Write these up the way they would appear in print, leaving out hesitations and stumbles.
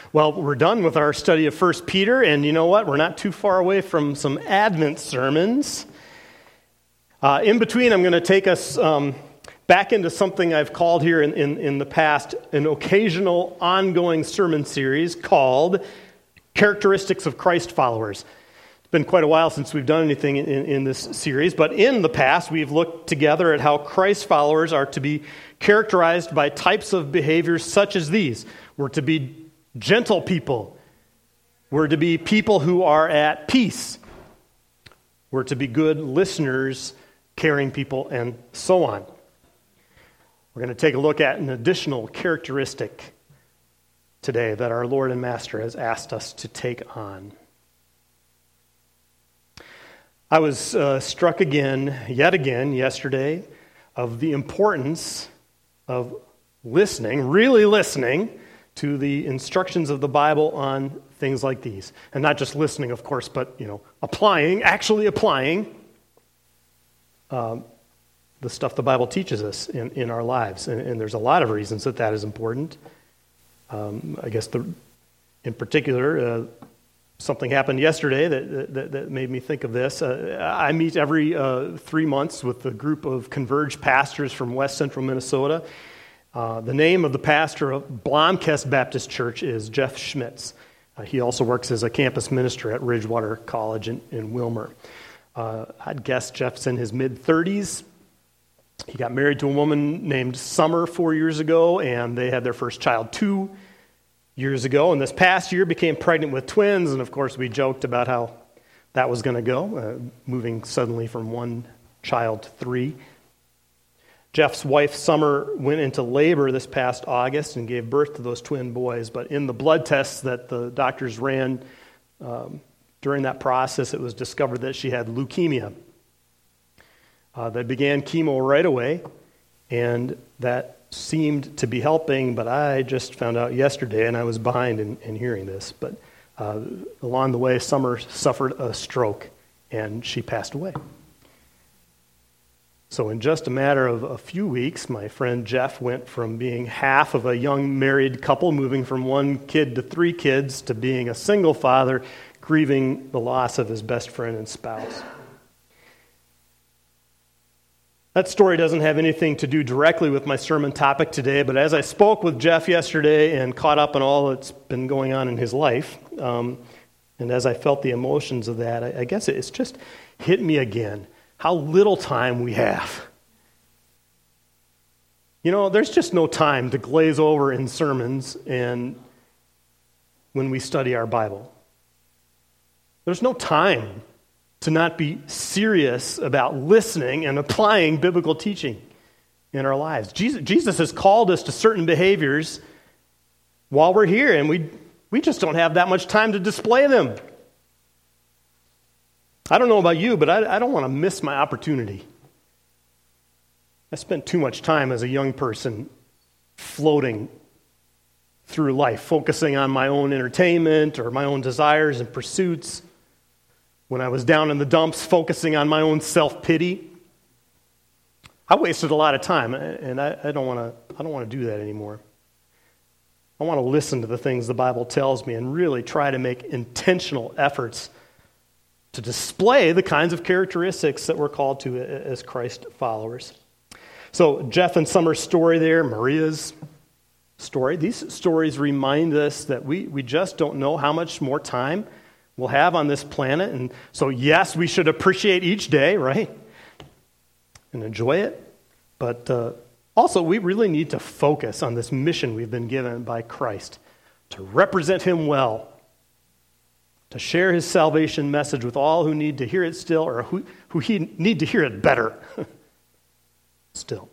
Well, we're done with our study of 1 Peter, and you know what? We're not too far away from some Advent sermons. In between, I'm going to take us back into something I've called here in the past an occasional ongoing sermon series called Characteristics of Christ Followers. It's been quite a while since we've done anything in this series, but in the past, we've looked together at how Christ followers are to be characterized by types of behaviors such as these. We're to be gentle people. We're to be people who are at peace. We're to be good listeners, caring people, and so on. We're going to take a look at an additional characteristic today that our Lord and Master has asked us to take on. I was struck yet again, yesterday, of the importance of listening, really listening, to the instructions of the Bible on things like these. And not just listening, of course, but, actually applying the stuff the Bible teaches us in our lives. And there's a lot of reasons that is important. I guess in particular, something happened yesterday that made me think of this. I meet every 3 months with a group of Converge pastors from West Central Minnesota. The name of the pastor of Blomkest Baptist Church is Jeff Schmitz. He also works as a campus minister at Ridgewater College in Wilmer. I'd guess Jeff's in his mid-30s. He got married to a woman named Summer 4 years ago, and they had their first child 2 years ago. And this past year became pregnant with twins, and of course we joked about how that was going to go, moving suddenly from 1 child to 3. Jeff's wife, Summer, went into labor this past August and gave birth to those twin boys. But in the blood tests that the doctors ran during that process, it was discovered that she had leukemia. They began chemo right away, and that seemed to be helping, but I just found out yesterday, and I was behind in hearing this. But along the way, Summer suffered a stroke, and she passed away. So in just a matter of a few weeks, my friend Jeff went from being half of a young married couple, moving from 1 kid to 3 kids, to being a single father, grieving the loss of his best friend and spouse. That story doesn't have anything to do directly with my sermon topic today, but as I spoke with Jeff yesterday and caught up on all that's been going on in his life, and as I felt the emotions of that, I guess it's just hit me again. How little time we have. There's just no time to glaze over in sermons and when we study our Bible. There's no time to not be serious about listening and applying biblical teaching in our lives. Jesus has called us to certain behaviors while we're here, and we just don't have that much time to display them. I don't know about you, but I don't want to miss my opportunity. I spent too much time as a young person floating through life, focusing on my own entertainment or my own desires and pursuits. When I was down in the dumps, focusing on my own self-pity. I wasted a lot of time, and I don't want to do that anymore. I want to listen to the things the Bible tells me and really try to make intentional efforts to display the kinds of characteristics that we're called to as Christ followers. So Jeff and Summer's story there, Maria's story, these stories remind us that we just don't know how much more time we'll have on this planet. And so yes, we should appreciate each day, right? And enjoy it. But also we really need to focus on this mission we've been given by Christ to represent Him well, to share His salvation message with all who need to hear it still, or who need to hear it better still.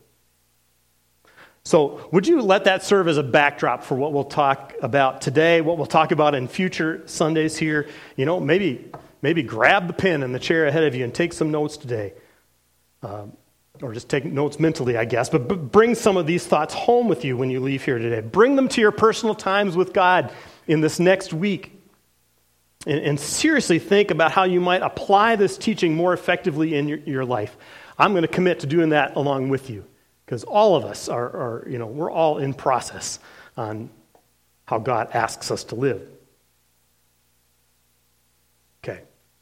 So would you let that serve as a backdrop for what we'll talk about today, what we'll talk about in future Sundays here? Maybe grab the pen in the chair ahead of you and take some notes today. Or just take notes mentally, I guess. But bring some of these thoughts home with you when you leave here today. Bring them to your personal times with God in this next week. And seriously think about how you might apply this teaching more effectively in your life. I'm going to commit to doing that along with you, because all of us are we're all in process on how God asks us to live. Okay.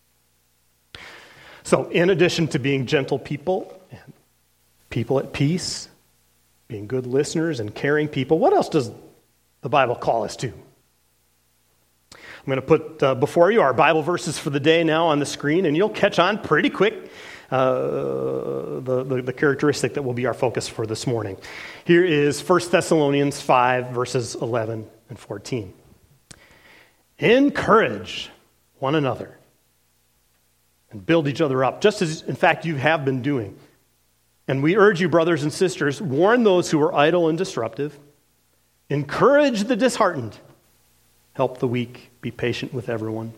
So in addition to being gentle people and people at peace, being good listeners and caring people, what else does the Bible call us to? I'm going to put before you our Bible verses for the day now on the screen, and you'll catch on pretty quick the characteristic that will be our focus for this morning. Here is 1 Thessalonians 5, verses 11 and 14. Encourage one another and build each other up, just as, in fact, you have been doing. And we urge you, brothers and sisters, warn those who are idle and disruptive, encourage the disheartened, help the weak, be patient with everyone.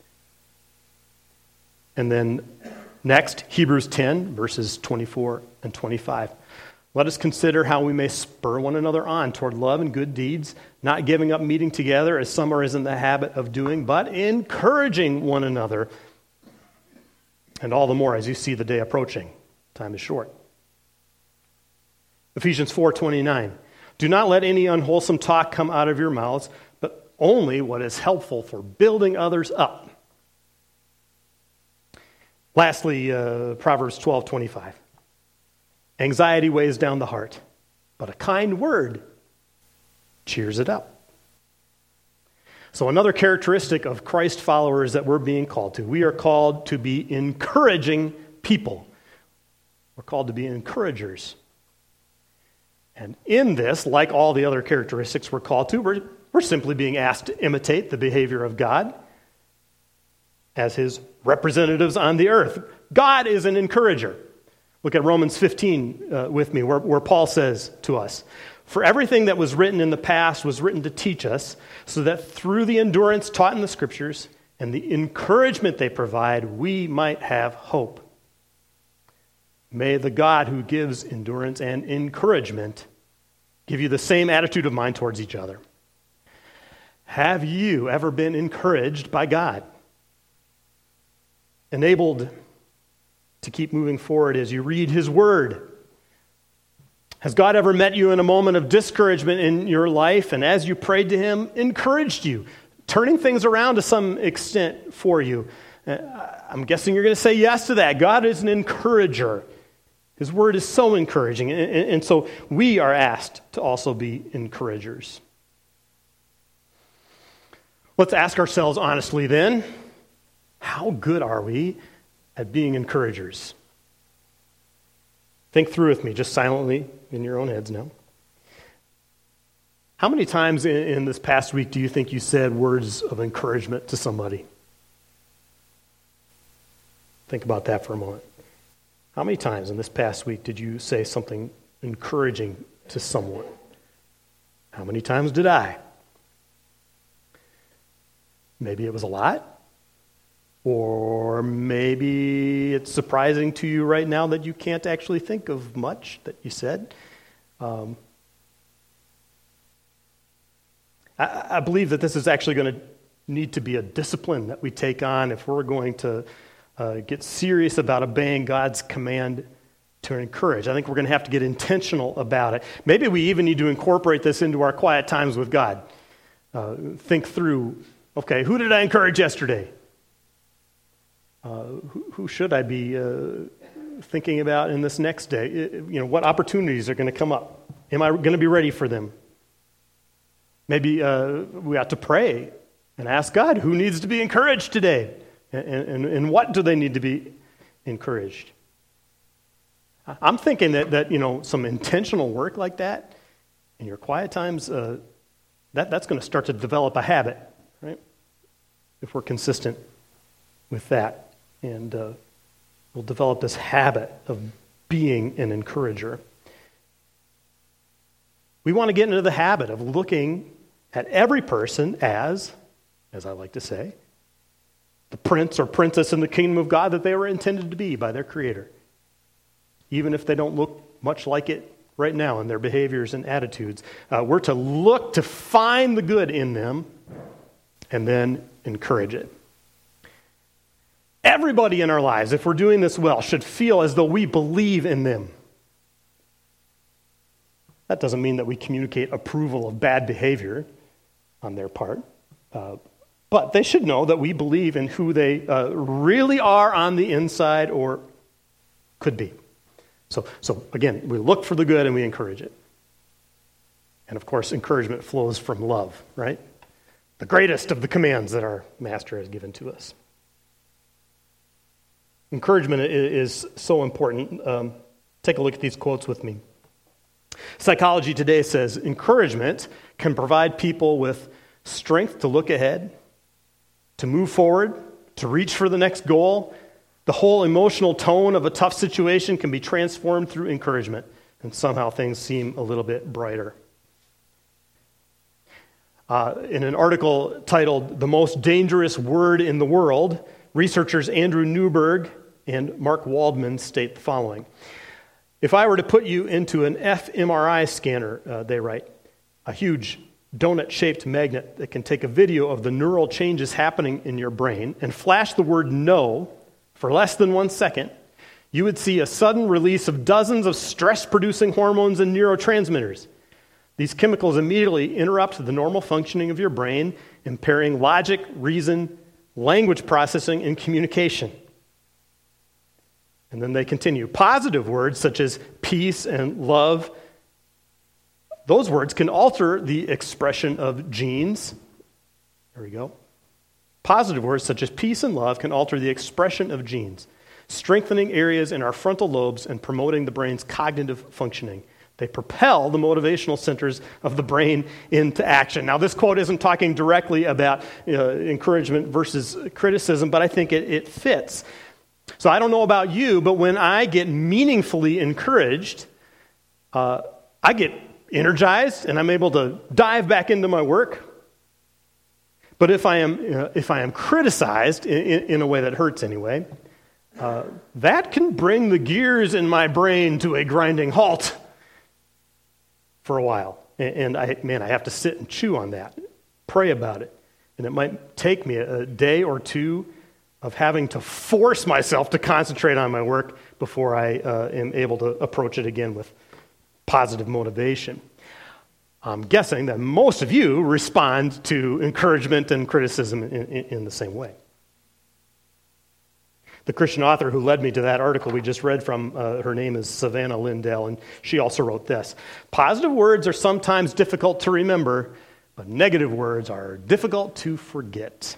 And then next, Hebrews 10, verses 24 and 25. Let us consider how we may spur one another on toward love and good deeds, not giving up meeting together as some are in the habit of doing, but encouraging one another. And all the more as you see the day approaching. Time is short. Ephesians 4:29. Do not let any unwholesome talk come out of your mouths, but only what is helpful for building others up. Lastly, Proverbs 12:25. Anxiety weighs down the heart, but a kind word cheers it up. So another characteristic of Christ followers that we're being called to, we are called to be encouraging people. We're called to be encouragers. And in this, like all the other characteristics we're called to, we're simply being asked to imitate the behavior of God as his representatives on the earth. God is an encourager. Look at Romans 15 with me, where Paul says to us, for everything that was written in the past was written to teach us, so that through the endurance taught in the Scriptures and the encouragement they provide, we might have hope. May the God who gives endurance and encouragement give you the same attitude of mind towards each other. Have you ever been encouraged by God? Enabled to keep moving forward as you read his word? Has God ever met you in a moment of discouragement in your life, and as you prayed to him, encouraged you, turning things around to some extent for you? I'm guessing you're going to say yes to that. God is an encourager. His word is so encouraging, and so we are asked to also be encouragers. Let's ask ourselves honestly then, how good are we at being encouragers? Think through with me, just silently in your own heads now. How many times in this past week do you think you said words of encouragement to somebody? Think about that for a moment. How many times in this past week did you say something encouraging to someone? How many times did I? Maybe it was a lot. Or maybe it's surprising to you right now that you can't actually think of much that you said. I believe that this is actually going to need to be a discipline that we take on if we're going to get serious about obeying God's command to encourage. I think we're going to have to get intentional about it. Maybe we even need to incorporate this into our quiet times with God. Think through, okay, who did I encourage yesterday? Who should I be thinking about in this next day? What opportunities are going to come up? Am I going to be ready for them? Maybe we have to pray and ask God, who needs to be encouraged today? And what do they need to be encouraged? I'm thinking that some intentional work like that in your quiet times, that's going to start to develop a habit, right? If we're consistent with that. And we'll develop this habit of being an encourager. We want to get into the habit of looking at every person as I like to say, the prince or princess in the kingdom of God that they were intended to be by their Creator. Even if they don't look much like it right now in their behaviors and attitudes. We're to look to find the good in them and then encourage it. Everybody in our lives, if we're doing this well, should feel as though we believe in them. That doesn't mean that we communicate approval of bad behavior. on their part. But they should know that we believe in who they really are on the inside or could be. So again, we look for the good and we encourage it. And of course, encouragement flows from love, right? The greatest of the commands that our Master has given to us. Encouragement is so important. Take a look at these quotes with me. Psychology Today says, encouragement can provide people with strength to look ahead, to move forward, to reach for the next goal. The whole emotional tone of a tough situation can be transformed through encouragement, and somehow things seem a little bit brighter. In an article titled The Most Dangerous Word in the World, researchers Andrew Newberg and Mark Waldman state the following. If I were to put you into an fMRI scanner, they write, a huge donut-shaped magnet that can take a video of the neural changes happening in your brain and flash the word no for less than 1 second, you would see a sudden release of dozens of stress-producing hormones and neurotransmitters. These chemicals immediately interrupt the normal functioning of your brain, impairing logic, reason, language processing, and communication. And then they continue. Positive words such as peace and love, those words can alter the expression of genes. There we go. Positive words such as peace and love can alter the expression of genes, strengthening areas in our frontal lobes and promoting the brain's cognitive functioning. They propel the motivational centers of the brain into action. Now, this quote isn't talking directly about encouragement versus criticism, but I think it fits. So I don't know about you, but when I get meaningfully encouraged, I get energized and I'm able to dive back into my work. But if I am criticized in a way that hurts anyway, that can bring the gears in my brain to a grinding halt for a while. And I have to sit and chew on that, pray about it. And it might take me a day or two of having to force myself to concentrate on my work before I am able to approach it again with positive motivation. I'm guessing that most of you respond to encouragement and criticism in the same way. The Christian author who led me to that article we just read from, her name is Savannah Lindell, and she also wrote this. Positive words are sometimes difficult to remember, but negative words are difficult to forget.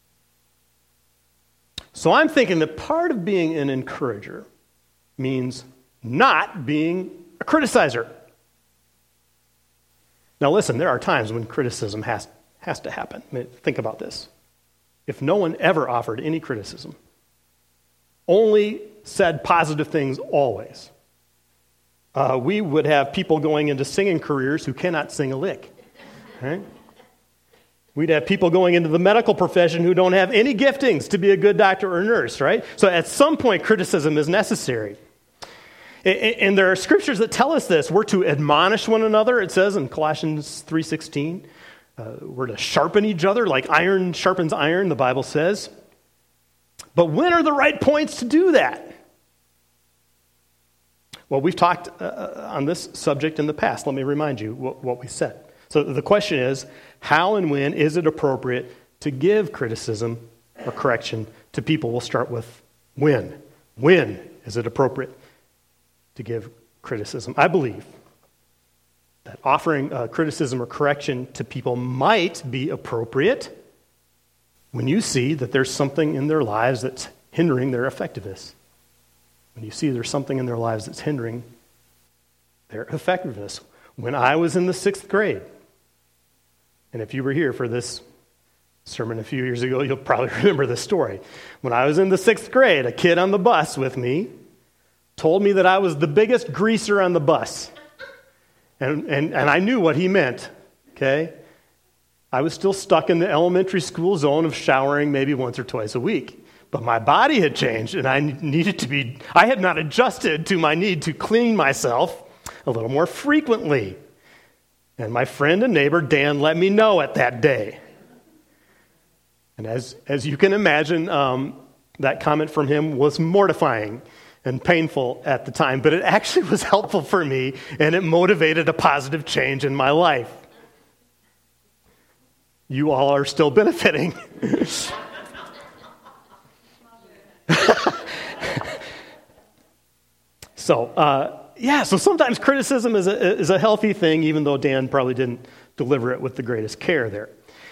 So I'm thinking that part of being an encourager means not being a criticizer. Now listen, there are times when criticism has to happen. I mean, think about this. If no one ever offered any criticism, only said positive things always, we would have people going into singing careers who cannot sing a lick. Right? We'd have people going into the medical profession who don't have any giftings to be a good doctor or nurse, right? So at some point, criticism is necessary. And there are scriptures that tell us this. We're to admonish one another, it says in Colossians 3:16. We're to sharpen each other like iron sharpens iron, the Bible says. But when are the right points to do that? Well, we've talked on this subject in the past. Let me remind you what we said. So the question is, how and when is it appropriate to give criticism or correction to people? We'll start with when. When is it appropriate to give criticism? I believe that offering criticism or correction to people might be appropriate when you see that there's something in their lives that's hindering their effectiveness. When you see there's something in their lives that's hindering their effectiveness. When I was in the 6th grade, and if you were here for this sermon a few years ago, you'll probably remember this story. When I was in the 6th grade, a kid on the bus with me told me that I was the biggest greaser on the bus. And I knew what he meant, okay? I was still stuck in the elementary school zone of showering maybe once or twice a week. But my body had changed, and I had not adjusted to my need to clean myself a little more frequently. And my friend and neighbor, Dan, let me know at that day. And as you can imagine, that comment from him was mortifying and painful at the time, but it actually was helpful for me, and it motivated a positive change in my life. you all are still benefiting. So sometimes criticism is a healthy thing, even though Dan probably didn't deliver it with the greatest care there.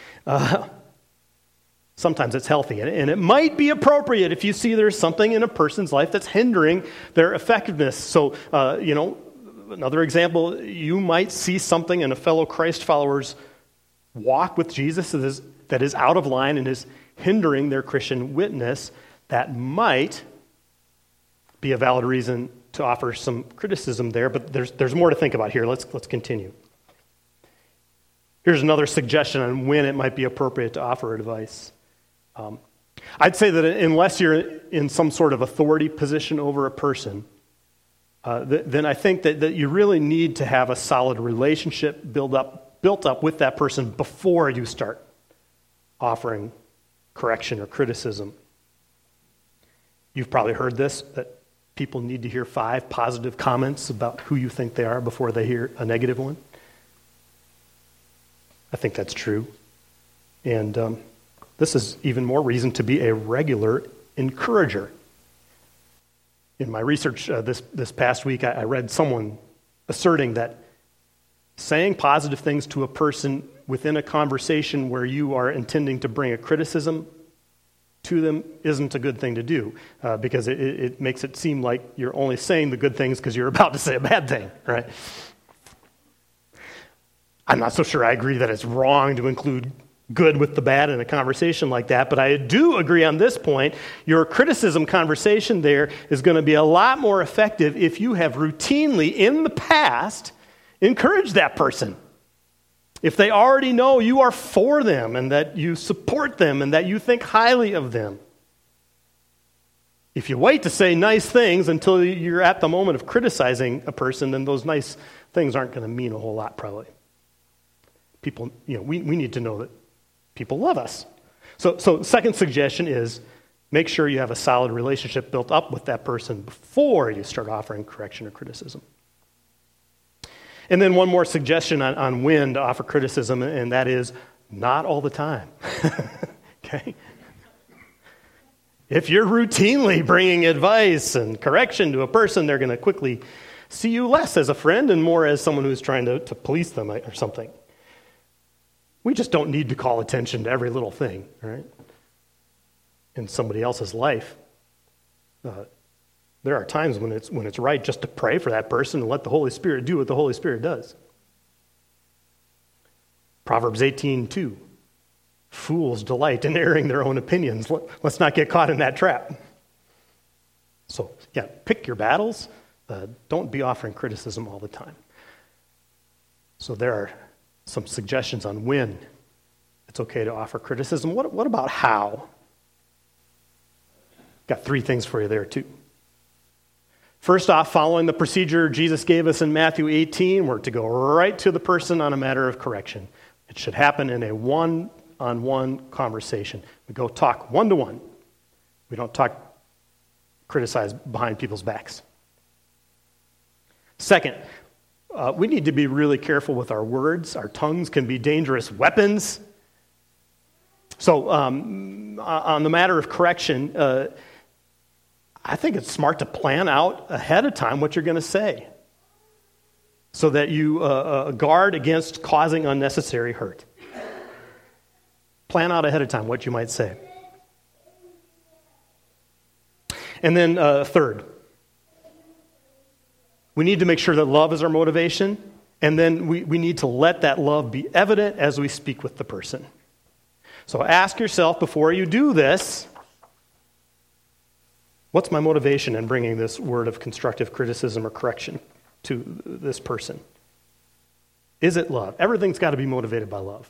Sometimes it's healthy, and it might be appropriate if you see there's something in a person's life that's hindering their effectiveness. So, another example, you might see something in a fellow Christ follower's walk with Jesus that is out of line and is hindering their Christian witness. That might be a valid reason to offer some criticism there, but there's more to think about here. Let's continue. Here's another suggestion on when it might be appropriate to offer advice. I'd say that unless you're in some sort of authority position over a person, then I think that you really need to have a solid relationship built up with that person before you start offering correction or criticism. You've probably heard this, that people need to hear 5 positive comments about who you think they are before they hear a negative one. I think that's true. And this is even more reason to be a regular encourager. In my research this past week, I read someone asserting that saying positive things to a person within a conversation where you are intending to bring a criticism to them isn't a good thing to do, because it makes it seem like you're only saying the good things because you're about to say a bad thing, right? I'm not so sure I agree that it's wrong to include good with the bad in a conversation like that, but I do agree on this point. Your criticism conversation there is going to be a lot more effective if you have routinely in the past encouraged that person. If they already know you are for them and that you support them and that you think highly of them. If you wait to say nice things until you're at the moment of criticizing a person, then those nice things aren't going to mean a whole lot probably. People, we need to know that people love us. So second suggestion is make sure you have a solid relationship built up with that person before you start offering correction or criticism. And then one more suggestion on when to offer criticism, and that is not all the time. Okay? If you're routinely bringing advice and correction to a person, they're going to quickly see you less as a friend and more as someone who's trying to police them or something. We just don't need to call attention to every little thing, right? In somebody else's life. There are times when it's right just to pray for that person and let the Holy Spirit do what the Holy Spirit does. Proverbs 18:2. Fools delight in airing their own opinions. Let's not get caught in that trap. So, pick your battles. Don't be offering criticism all the time. So there are some suggestions on when it's okay to offer criticism. What about how? Got 3 things for you there too. First off, following the procedure Jesus gave us in Matthew 18, we're to go right to the person on a matter of correction. It should happen in a one-on-one conversation. We go talk one-to-one. We don't criticize behind people's backs. Second, we need to be really careful with our words. Our tongues can be dangerous weapons. So on the matter of correction, I think it's smart to plan out ahead of time what you're going to say so that you guard against causing unnecessary hurt. Plan out ahead of time what you might say. And then third, we need to make sure that love is our motivation, and then we need to let that love be evident as we speak with the person. So ask yourself before you do this, what's my motivation in bringing this word of constructive criticism or correction to this person? Is it love? Everything's got to be motivated by love.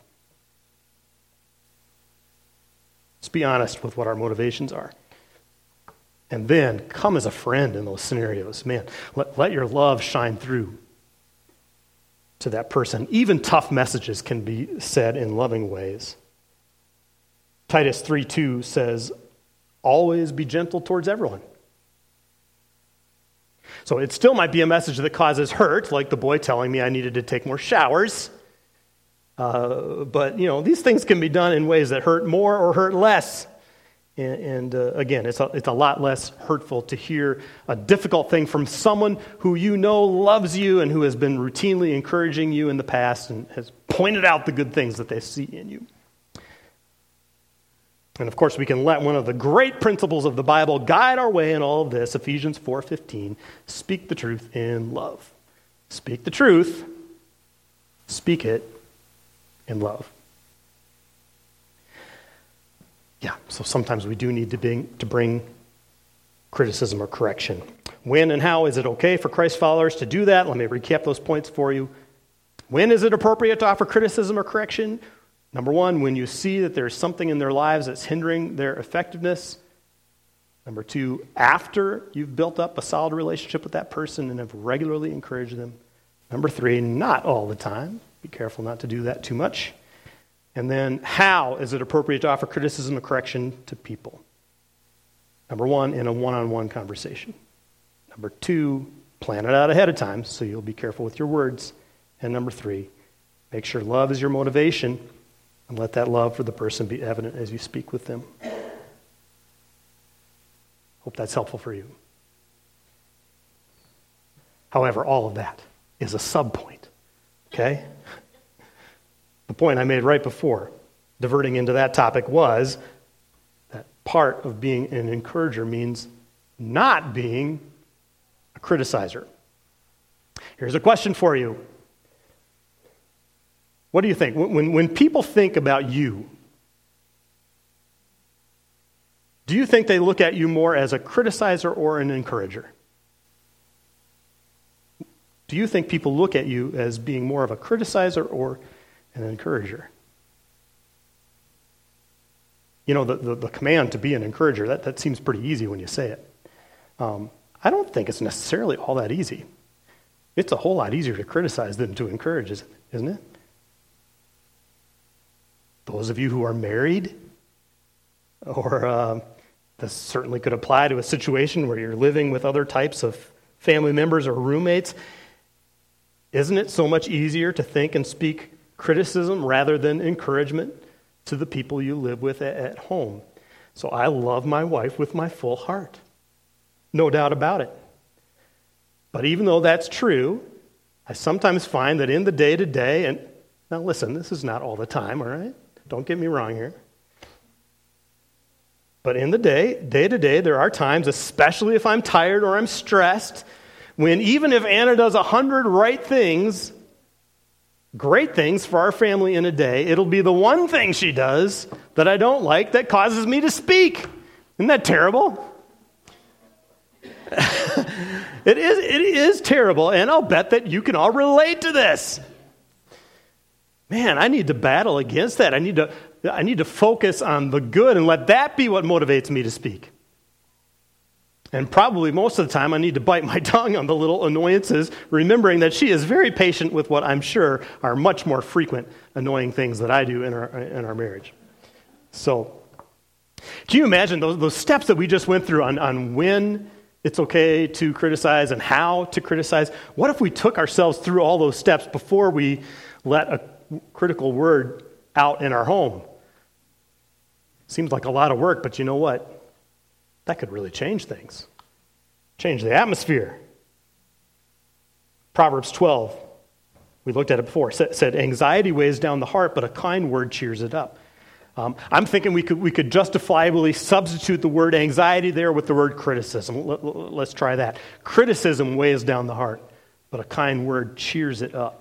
Let's be honest with what our motivations are. And then come as a friend in those scenarios. Man, let your love shine through to that person. Even tough messages can be said in loving ways. Titus 3:2 says, always be gentle towards everyone. So it still might be a message that causes hurt, like the boy telling me I needed to take more showers. But, these things can be done in ways that hurt more or hurt less. And again, it's a lot less hurtful to hear a difficult thing from someone who loves you and who has been routinely encouraging you in the past and has pointed out the good things that they see in you. And of course, we can let one of the great principles of the Bible guide our way in all of this. Ephesians 4:15, speak the truth in love. Speak the truth, speak it in love. Yeah, so sometimes we do need to bring criticism or correction. When and how is it okay for Christ followers to do that? Let me recap those points for you. When is it appropriate to offer criticism or correction? Number one, when you see that there's something in their lives that's hindering their effectiveness. Number two, after you've built up a solid relationship with that person and have regularly encouraged them. Number three, not all the time. Be careful not to do that too much. And then, how is it appropriate to offer criticism or correction to people? Number one, in a one-on-one conversation. Number two, plan it out ahead of time so you'll be careful with your words. And number three, make sure love is your motivation and let that love for the person be evident as you speak with them. Hope that's helpful for you. However, all of that is a sub-point, okay? The point I made right before, diverting into that topic, was that part of being an encourager means not being a criticizer. Here's a question for you. What do you think? When people think about you, do you think they look at you more as a criticizer or an encourager? Do you think people look at you as being more of a criticizer or an encourager? The command to be an encourager, that seems pretty easy when you say it. I don't think it's necessarily all that easy. It's a whole lot easier to criticize than to encourage, isn't it? Those of you who are married, or this certainly could apply to a situation where you're living with other types of family members or roommates, isn't it so much easier to think and speak criticism rather than encouragement to the people you live with at home? So I love my wife with my full heart. No doubt about it. But even though that's true, I sometimes find that in the day-to-day, and now listen, this is not all the time, all right? Don't get me wrong here. But in the day-to-day, there are times, especially if I'm tired or I'm stressed, when even if Anna does 100 right things, great things for our family in a day, it'll be the one thing she does that I don't like that causes me to speak. Isn't that terrible? It is terrible, and I'll bet that you can all relate to this. Man, I need to battle against that. I need to focus on the good and let that be what motivates me to speak. And probably most of the time I need to bite my tongue on the little annoyances, remembering that she is very patient with what I'm sure are much more frequent annoying things that I do in our marriage. So, can you imagine those steps that we just went through on when it's okay to criticize and how to criticize? What if we took ourselves through all those steps before we let a critical word out in our home? Seems like a lot of work, but you know what? That could really change things. Change the atmosphere. Proverbs 12, we looked at it before, said anxiety weighs down the heart, but a kind word cheers it up. I'm thinking we could justifiably substitute the word anxiety there with the word criticism. Let's try that. Criticism weighs down the heart, but a kind word cheers it up.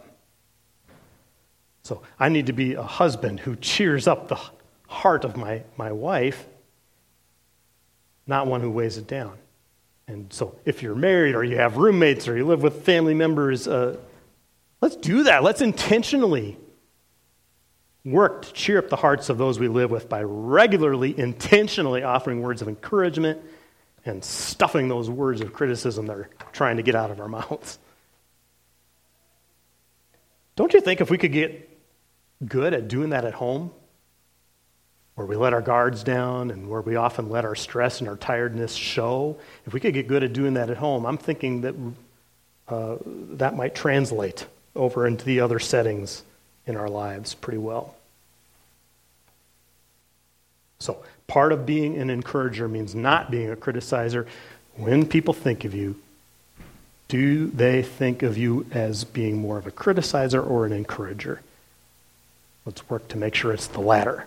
So I need to be a husband who cheers up the heart of my wife, not one who weighs it down. And so if you're married or you have roommates or you live with family members, let's do that. Let's intentionally work to cheer up the hearts of those we live with by regularly, intentionally offering words of encouragement and stuffing those words of criticism that are trying to get out of our mouths. Don't you think if we could get good at doing that at home, where we let our guards down and where we often let our stress and our tiredness show, if we could get good at doing that at home, I'm thinking that that might translate over into the other settings in our lives pretty well. So, part of being an encourager means not being a criticizer. When people think of you, do they think of you as being more of a criticizer or an encourager? Let's work to make sure it's the latter.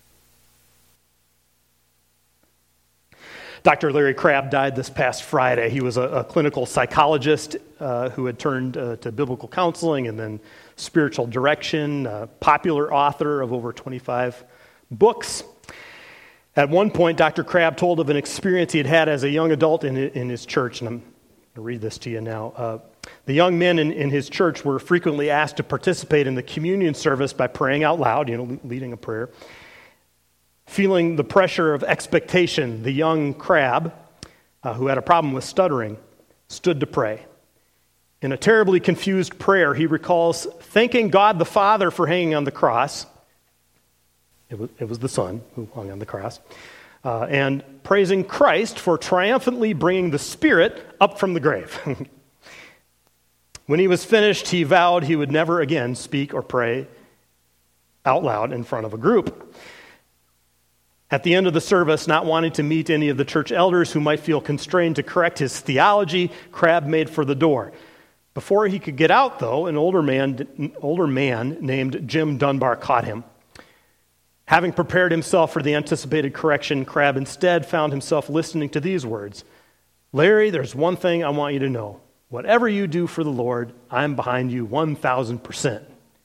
Dr. Larry Crabb died this past Friday. He was a clinical psychologist who had turned to biblical counseling and then spiritual direction, a popular author of over 25 books. At one point, Dr. Crabb told of an experience he had had as a young adult in his church, and I'm going to read this to you now. The young men in his church were frequently asked to participate in the communion service by praying out loud, leading a prayer. Feeling the pressure of expectation, the young Crabb, who had a problem with stuttering, stood to pray. In a terribly confused prayer, he recalls thanking God the Father for hanging on the cross. It was the Son who hung on the cross. And praising Christ for triumphantly bringing the Spirit up from the grave. When he was finished, he vowed he would never again speak or pray out loud in front of a group. At the end of the service, not wanting to meet any of the church elders who might feel constrained to correct his theology, Crabb made for the door. Before he could get out, though, an older man named Jim Dunbar caught him. Having prepared himself for the anticipated correction, Crabb instead found himself listening to these words: "Larry, there's one thing I want you to know. Whatever you do for the Lord, I'm behind you 1,000%.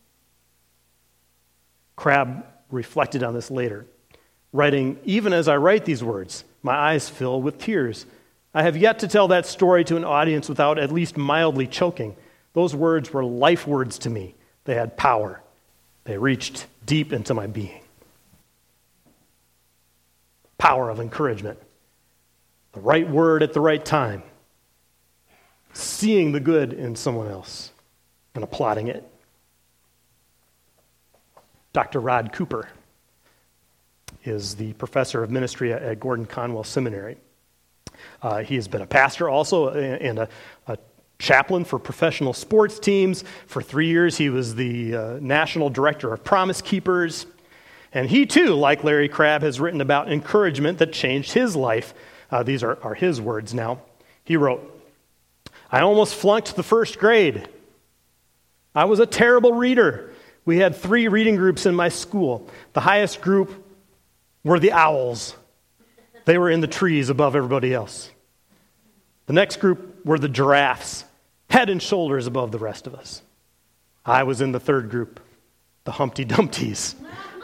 Crabb reflected on this later, writing, "Even as I write these words, my eyes fill with tears. I have yet to tell that story to an audience without at least mildly choking. Those words were life words to me. They had power. They reached deep into my being." Power of encouragement. The right word at the right time. Seeing the good in someone else and applauding it. Dr. Rod Cooper is the professor of ministry at Gordon Conwell Seminary. He has been a pastor also and a chaplain for professional sports teams. For 3 years, he was the national director of Promise Keepers. And he, too, like Larry Crabb, has written about encouragement that changed his life. These are his words now. He wrote, "I almost flunked the first grade. I was a terrible reader. We had 3 reading groups in my school. The highest group were the owls. They were in the trees above everybody else. The next group were the giraffes, head and shoulders above the rest of us. I was in the third group, the Humpty Dumpties.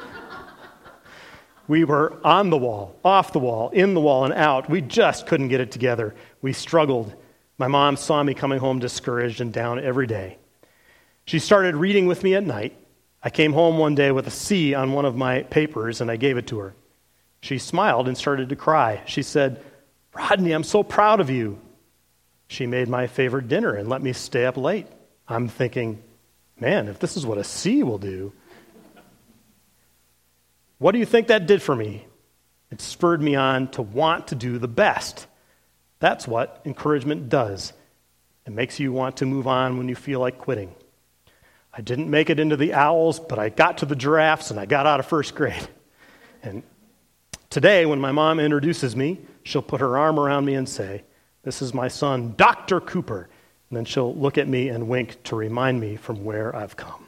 We were on the wall, off the wall, in the wall, and out. We just couldn't get it together. We struggled. My mom saw me coming home discouraged and down every day. She started reading with me at night. I came home one day with a C on one of my papers, and I gave it to her. She smiled and started to cry. She said, 'Rodney, I'm so proud of you.' She made my favorite dinner and let me stay up late. I'm thinking, man, if this is what a C will do. What do you think that did for me? It spurred me on to want to do the best. That's what encouragement does. It makes you want to move on when you feel like quitting. I didn't make it into the owls, but I got to the giraffes and I got out of first grade. And today, when my mom introduces me, she'll put her arm around me and say, 'This is my son, Dr. Cooper.' And then she'll look at me and wink to remind me from where I've come."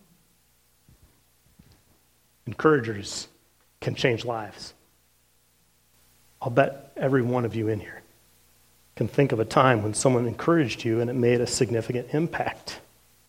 Encouragers can change lives. I'll bet every one of you in here can think of a time when someone encouraged you and it made a significant impact.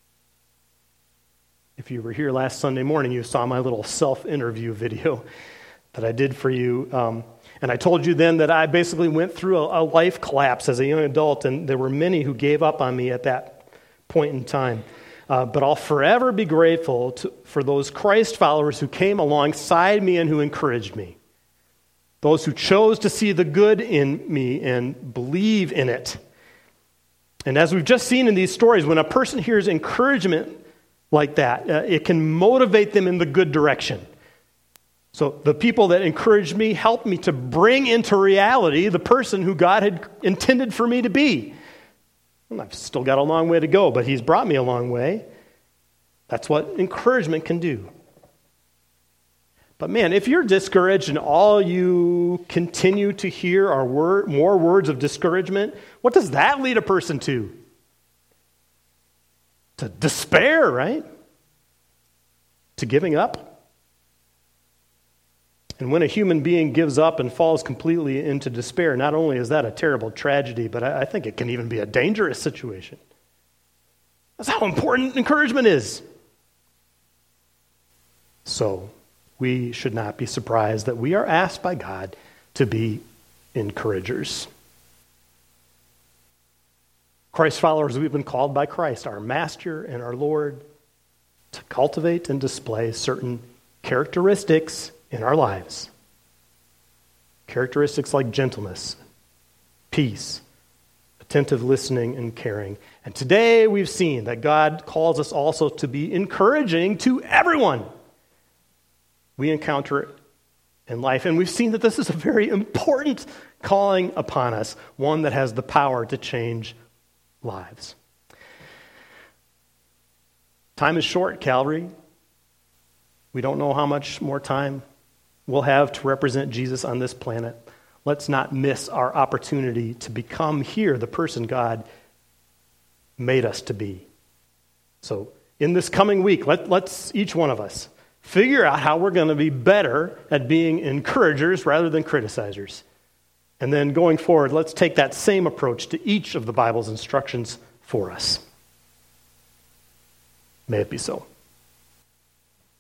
If you were here last Sunday morning, you saw my little self-interview video that I did for you. And I told you then that I basically went through a life collapse as a young adult, and there were many who gave up on me at that point in time. But I'll forever be grateful for those Christ followers who came alongside me and who encouraged me. Those who chose to see the good in me and believe in it. And as we've just seen in these stories, when a person hears encouragement like that, it can motivate them in the good direction. So the people that encouraged me helped me to bring into reality the person who God had intended for me to be. And I've still got a long way to go, but He's brought me a long way. That's what encouragement can do. But man, if you're discouraged and all you continue to hear are more words of discouragement, what does that lead a person to? To despair, right? To giving up. And when a human being gives up and falls completely into despair, not only is that a terrible tragedy, but I think it can even be a dangerous situation. That's how important encouragement is. So, we should not be surprised that we are asked by God to be encouragers. Christ followers, we've been called by Christ, our Master and our Lord, to cultivate and display certain characteristics in our lives. Characteristics like gentleness, peace, attentive listening, and caring. And today we've seen that God calls us also to be encouraging to everyone we encounter in life. And we've seen that this is a very important calling upon us, one that has the power to change lives. Time is short, Calvary. We don't know how much more time we'll have to represent Jesus on this planet. Let's not miss our opportunity to become here the person God made us to be. So in this coming week, let's each one of us figure out how we're going to be better at being encouragers rather than criticizers. And then going forward, let's take that same approach to each of the Bible's instructions for us. May it be so.